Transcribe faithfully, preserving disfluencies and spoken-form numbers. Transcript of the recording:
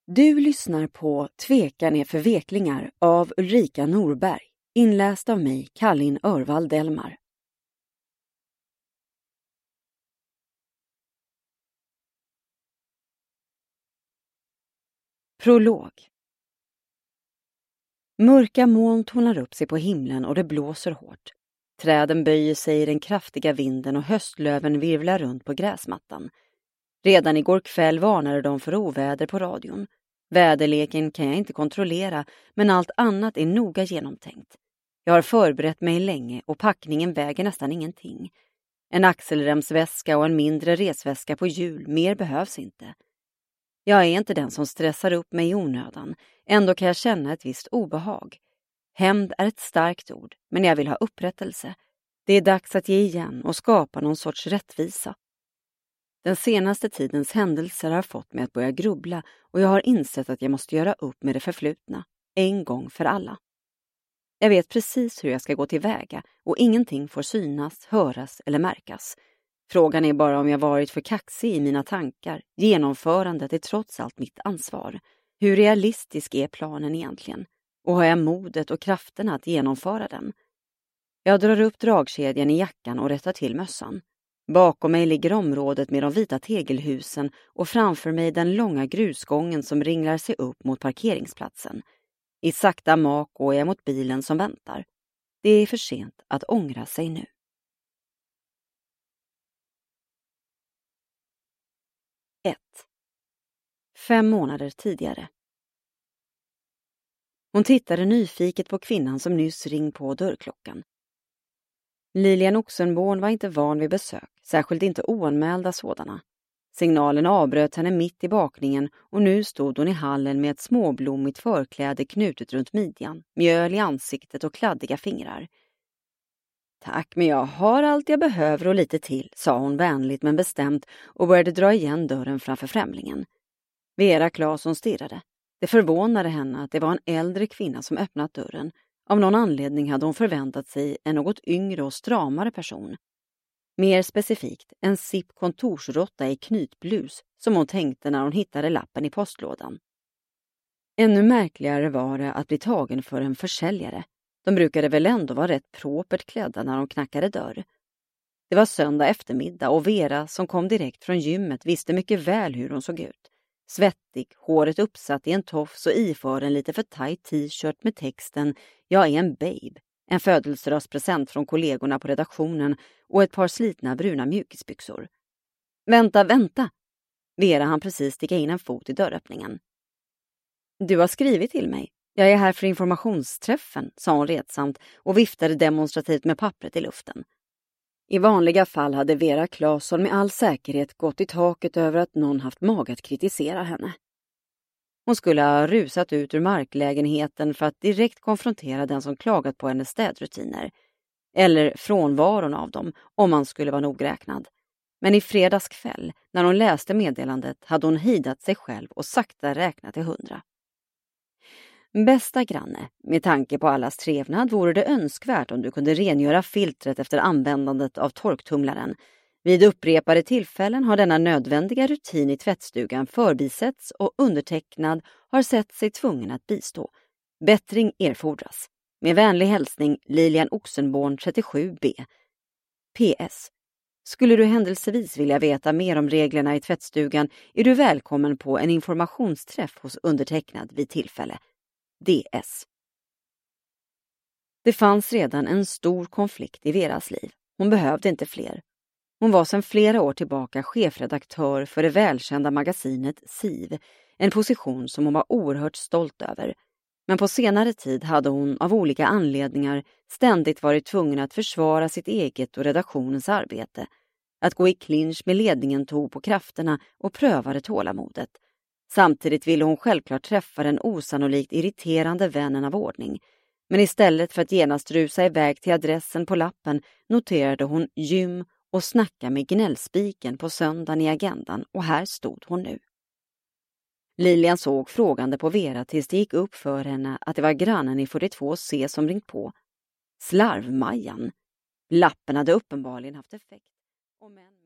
Du lyssnar på Tvekan är för veklingar av Ulrika Norberg, inläst av mig, Kallin Örvald Delmar. Prolog. Mörka moln tonar upp sig på himlen och det blåser hårt. Träden böjer sig i den kraftiga vinden och höstlöven virvlar runt på gräsmattan. Redan igår kväll varnade de för oväder på radion. Väderleken kan jag inte kontrollera, men allt annat är noga genomtänkt. Jag har förberett mig länge och packningen väger nästan ingenting. En axelremsväska och en mindre resväska på hjul, mer behövs inte. Jag är inte den som stressar upp mig i onödan, ändå kan jag känna ett visst obehag. Hämnd är ett starkt ord, men jag vill ha upprättelse. Det är dags att ge igen och skapa någon sorts rättvisa. Den senaste tidens händelser har fått mig att börja grubbla och jag har insett att jag måste göra upp med det förflutna, en gång för alla. Jag vet precis hur jag ska gå tillväga och ingenting får synas, höras eller märkas. Frågan är bara om jag varit för kaxig i mina tankar. Genomförandet är trots allt mitt ansvar. Hur realistisk är planen egentligen? Och har jag modet och krafterna att genomföra den? Jag drar upp dragkedjan i jackan och rättar till mössan. Bakom mig ligger området med de vita tegelhusen och framför mig den långa grusgången som ringlar sig upp mot parkeringsplatsen. I sakta mak går jag mot bilen som väntar. Det är för sent att ångra sig nu. ett. Fem månader tidigare. Hon tittade nyfiket på kvinnan som nyss ring på dörrklockan. Lilian Oxenborn var inte van vid besök, särskilt inte oanmälda sådana. Signalen avbröt henne mitt i bakningen och nu stod hon i hallen med ett småblommigt förkläde knutet runt midjan, mjöl i ansiktet och kladdiga fingrar. Tack, men jag har allt jag behöver och lite till, sa hon vänligt men bestämt och började dra igen dörren framför främlingen. Vera Claesson stirrade. Det förvånade henne att det var en äldre kvinna som öppnat dörren. Av någon anledning hade hon förväntat sig en något yngre och stramare person. Mer specifikt, en sipp kontorsrotta i knytblus som hon tänkte när hon hittade lappen i postlådan. Ännu märkligare var det att bli tagen för en försäljare. De brukade väl ändå vara rätt propert klädda när de knackade dörr. Det var söndag eftermiddag och Vera, som kom direkt från gymmet, visste mycket väl hur hon såg ut. Svettig, håret uppsatt i en tofs och iför en lite för tajt t-shirt med texten "Jag är en babe", en födelsedagspresent från kollegorna på redaktionen och ett par slitna bruna mjukisbyxor. Vänta, vänta! Vera hann precis sticka in en fot i dörröppningen. Du har skrivit till mig. Jag är här för informationsträffen, sa hon retsamt och viftade demonstrativt med pappret i luften. I vanliga fall hade Vera Claesson med all säkerhet gått i taket över att någon haft mag att kritisera henne. Hon skulle ha rusat ut ur marklägenheten för att direkt konfrontera den som klagat på hennes städrutiner. Eller frånvaron av dem, om man skulle vara nogräknad. Men i fredags kväll, när hon läste meddelandet, hade hon hidat sig själv och sakta räknat till hundra. Bästa granne, med tanke på allas trevnad vore det önskvärt om du kunde rengöra filtret efter användandet av torktumlaren. Vid upprepade tillfällen har denna nödvändiga rutin i tvättstugan förbisetts och undertecknad har sett sig tvungen att bistå. Bättring erfordras. Med vänlig hälsning Lilian Oxenborn trettiosju B. P S. Skulle du händelsevis vilja veta mer om reglerna i tvättstugan är du välkommen på en informationsträff hos undertecknad vid tillfälle. D S. Det fanns redan en stor konflikt i Veras liv. Hon behövde inte fler. Hon var sedan flera år tillbaka chefredaktör för det välkända magasinet S I V, en position som hon var oerhört stolt över. Men på senare tid hade hon av olika anledningar ständigt varit tvungen att försvara sitt eget och redaktionens arbete. Att gå i clinch med ledningen tog på krafterna och prövade tålamodet. Samtidigt ville hon självklart träffa den osannolikt irriterande vännen av ordning. Men istället för att genast rusa iväg till adressen på lappen noterade hon gym och snacka med gnällspiken på söndagen i agendan och här stod hon nu. Lilian såg frågande på Vera tills det gick upp för henne att det var grannen i fyrtiotvå C som ringt på. Slarvmajan. Lappen hade uppenbarligen haft effekt. Och men...